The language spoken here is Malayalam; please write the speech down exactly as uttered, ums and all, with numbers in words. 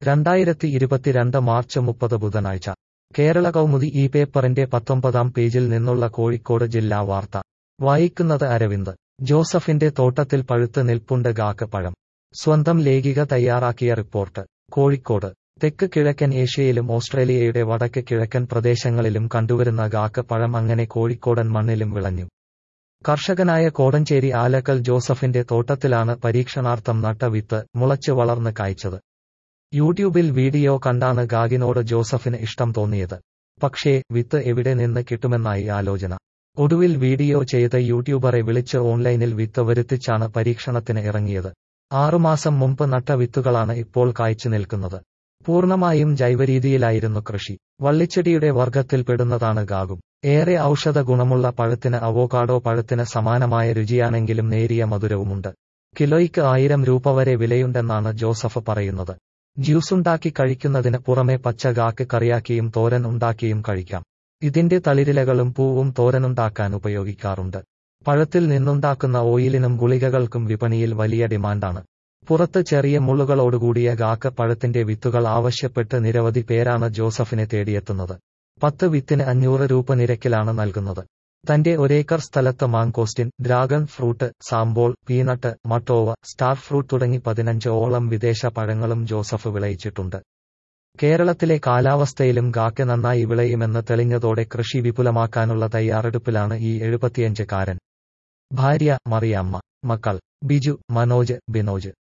രണ്ടായിരത്തി ഇരുപത്തിരണ്ട് മാർച്ച് മുപ്പത് ബുധനാഴ്ച കേരള കൗമുദി ഈ പേപ്പറിന്റെ പത്തൊമ്പതാം പേജിൽ നിന്നുള്ള കോഴിക്കോട് ജില്ലാ വാർത്ത വായിക്കുന്നത് അരവിന്ദ്. ജോസഫിന്റെ തോട്ടത്തിൽ പഴുത്ത് നിൽപ്പുണ്ട് ഗാക്ക് പഴം. സ്വന്തം ലേഖിക തയ്യാറാക്കിയ റിപ്പോർട്ട്. കോഴിക്കോട്. തെക്ക് കിഴക്കൻ ഏഷ്യയിലും ഓസ്ട്രേലിയയുടെ വടക്ക് കിഴക്കൻ പ്രദേശങ്ങളിലും കണ്ടുവരുന്ന ഗാക്ക് പഴം അങ്ങനെ കോഴിക്കോടൻ മണ്ണിലും വിളഞ്ഞു. കർഷകനായ കോടഞ്ചേരി ആലക്കൽ ജോസഫിന്റെ തോട്ടത്തിലാണ് പരീക്ഷണാർത്ഥം നട്ട വിത്ത് മുളച്ച് വളർന്ന് കായ്ച്ചത്. യൂട്യൂബിൽ വീഡിയോ കണ്ടാണ് ഗാഗിനോട് ജോസഫിന് ഇഷ്ടം തോന്നിയത്. പക്ഷേ വിത്ത് എവിടെ നിന്ന് കിട്ടുമെന്നായി ആലോചന. ഒടുവിൽ വീഡിയോ ചെയ്ത യൂട്യൂബറെ വിളിച്ച് ഓൺലൈനിൽ വിത്ത് വരുത്തിച്ചാണ് പരീക്ഷണത്തിന് ഇറങ്ങിയത്. ആറുമാസം മുമ്പ് നട്ട വിത്തുകളാണ് ഇപ്പോൾ കായ്ച്ചു നിൽക്കുന്നത്. പൂർണ്ണമായും ജൈവരീതിയിലായിരുന്നു കൃഷി. വള്ളിച്ചെടിയുടെ വർഗത്തിൽപ്പെടുന്നതാണ് ഗാഗും. ഏറെ ഔഷധ ഗുണമുള്ള പഴത്തിന് അവോക്കാഡോ പഴത്തിന് സമാനമായ രുചിയാണെങ്കിലും നേരിയ മധുരവുമുണ്ട്. കിലോയ്ക്ക് ആയിരം രൂപ വരെ വിലയുണ്ടെന്നാണ് ജോസഫ് പറയുന്നത്. ജ്യൂസുണ്ടാക്കി കഴിക്കുന്നതിന് പുറമെ പച്ച ഗാക്ക് കറിയാക്കിയും തോരൻ ഉണ്ടാക്കിയും കഴിക്കാം. ഇതിന്റെ തളിരിലകളും പൂവും തോരനുണ്ടാക്കാൻ ഉപയോഗിക്കാറുണ്ട്. പഴത്തിൽ നിന്നുണ്ടാക്കുന്ന ഓയിലിനും ഗുളികകൾക്കും വിപണിയിൽ വലിയ ഡിമാൻഡാണ്. പുറത്ത് ചെറിയ മുള്ളുകളോടുകൂടിയ ഗാക്ക് പഴത്തിന്റെ വിത്തുകൾ ആവശ്യപ്പെട്ട് നിരവധി പേരാണ് ജോസഫിനെ തേടിയെത്തുന്നത്. പത്ത് വിത്തിന് അഞ്ഞൂറ് രൂപ നിരക്കിലാണ് നൽകുന്നത്. തന്റെ ഒരേക്കർ സ്ഥലത്ത് മാങ്കോസ്റ്റിൻ, ഡ്രാഗൺ ഫ്രൂട്ട്, സാംബോൾ, പീനട്ട്, മട്ടോവ, സ്റ്റാർ ഫ്രൂട്ട് തുടങ്ങി പതിനഞ്ച് ഓളം വിദേശ പഴങ്ങളും ജോസഫ് വിളയിച്ചിട്ടുണ്ട്. കേരളത്തിലെ കാലാവസ്ഥയിലും ഗാക്ക് നന്നായി വിളയുമെന്ന് തെളിഞ്ഞതോടെ കൃഷി വിപുലമാക്കാനുള്ള തയ്യാറെടുപ്പിലാണ് ഈ എഴുപത്തിയഞ്ചുകാരൻ. ഭാര്യ മറിയാമ്മ. മക്കൾ ബിജു, മനോജ്, ബിനോജ്.